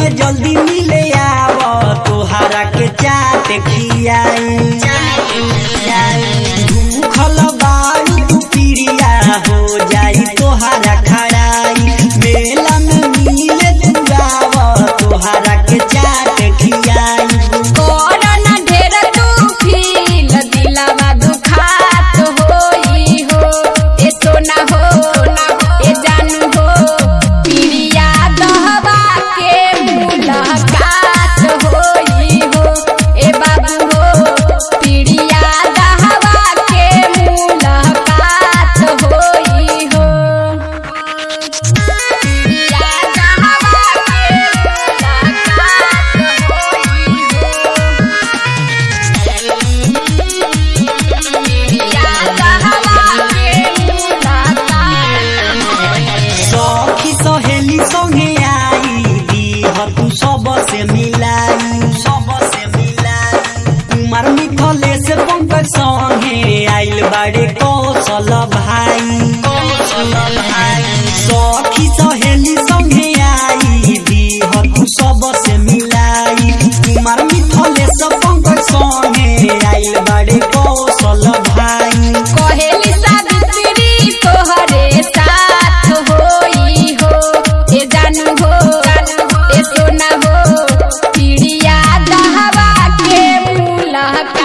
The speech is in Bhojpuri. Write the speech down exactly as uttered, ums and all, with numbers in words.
जल्दी मिले आव तोहरा के चाट खियाई भूखल बारू तू पिरिया हो जाई तोहरा खड़ाई मेला में मिले तू आव तोहरा के चाट खियाई कोरोना ढेर तू फील दिलवा दुखात होई हो ए सोना हो ए जानू हो पिरिया दहवा के मुलाकात होई हो ए बाबू हो पिरिया दहवा के मुलाकात होई हो पिरिया दहवा के मुलाकात सखी सहेली संगे आई दीह तू सबसे मिलाई सबसे मिलाई कुमार मिथले से पंकज संगे आइल बाड़े कौशल भाई कौशल भाई सखी सहेली संगे आई दीह तू सबसे मिलाई कुमार मिथले से पंकज संगे आइल बाड़े कौशल भाई कहेली सावित्री तोहरे साथ होई हो ए जानू हो ए सोना हो पिरिया दहवा के मुलाकात